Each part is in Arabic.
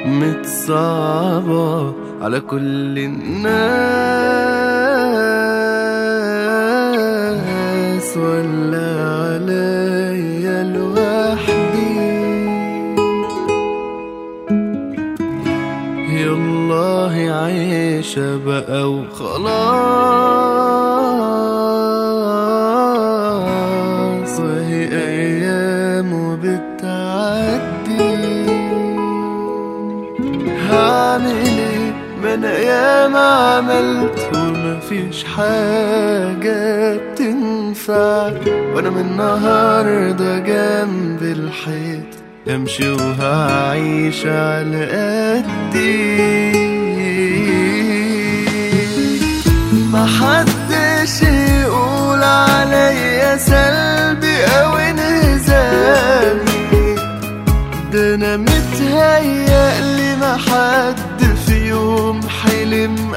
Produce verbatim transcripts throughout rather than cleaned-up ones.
متصعبة على كل الناس ولا عليا لوحدي؟ يالله عيشة بقى وخلاص، وهي أيام وبتعدي. هعمل ايه؟ ما انا ياما عملت ومفيش حاجة بتنفع، وانا من النهاردة جنب الحيط امشي وهعيش على قدي. محدش يقول عليا سلبي او انهزامي، ده انا متهيألي ما حد في يوم حلم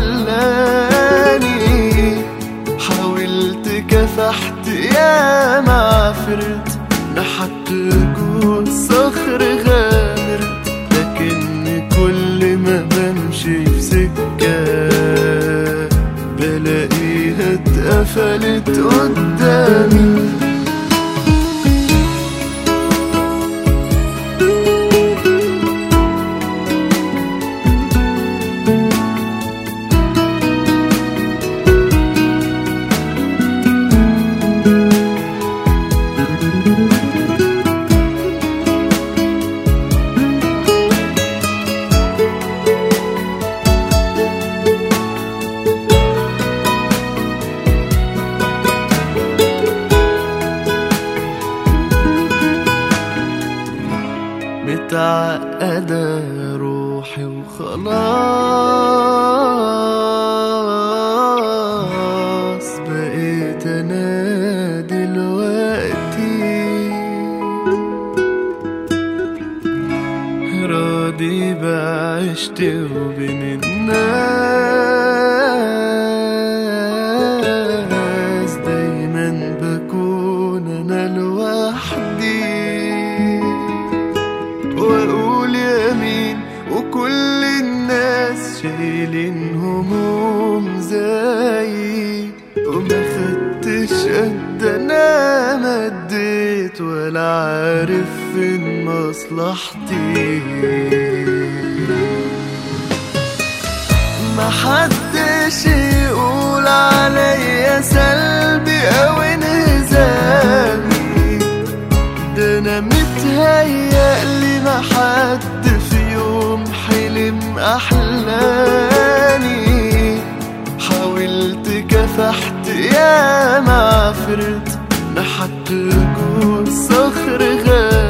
احلامي. حاولت كفحت يا ما عفرت، نحت جوه الصخر غامرت، لكن كل ما بمشي في سكة بلاقيها اتقفلت قدامي. متعقدة روحي وخلاص، بقيت أنا دلوقتي راضي بعيشتي وبين الناس، دايما بكون أنا لوحدي، وأقول يمين وكل الناس شايلين هموم زيي، وما خدتش قد أنا مديت ولا عارف فين مصلحتي. محدش يقول عليا سلبي أو انهزامي، ده أنا متهيألي ما حد في يوم حلم أحلامي. حاولت كفحت يا ما عفرت، نحت جوه الصخر غامرت،